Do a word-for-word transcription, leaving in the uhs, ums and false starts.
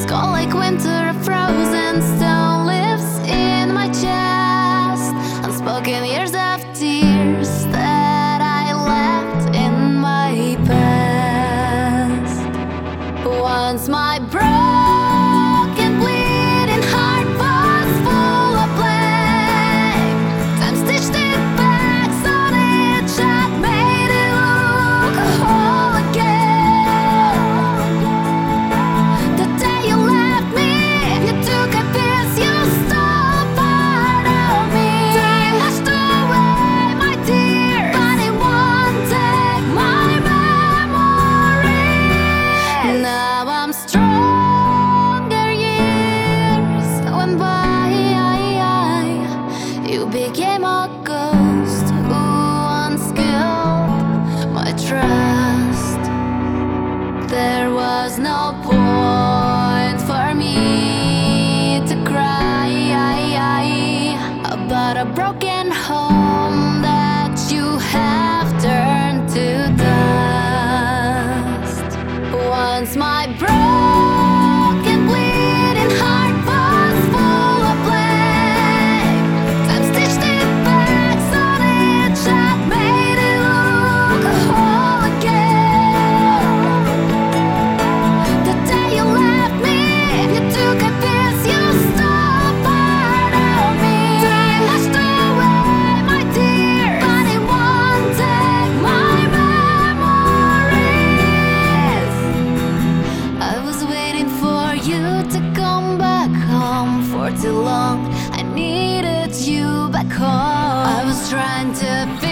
It's cold like winter, a frozen stone lives in my chest. Unspoken years of tears that I left in my past. Once my broken, bleeding heart was full of blame. Time stitched it back, sewed it shut, made it look whole again. The day you left me, you took a piece, you stole a part of me. Time washed away my tears, but it won't take my memory. Now I'm stronger, years went by. You became a ghost who unskilled my trust. There was no point for me to cry about a broken home that you have turned to dust. Once my broken, bleeding heart was full of blame. Time stitched it back, sewed it shut, made it look whole again. The day you left me, you took a piece, you stole a part of me. Time washed away my tears, but it won't take my memories. I was waiting for you to come back home for too long. I needed you back home. I was trying to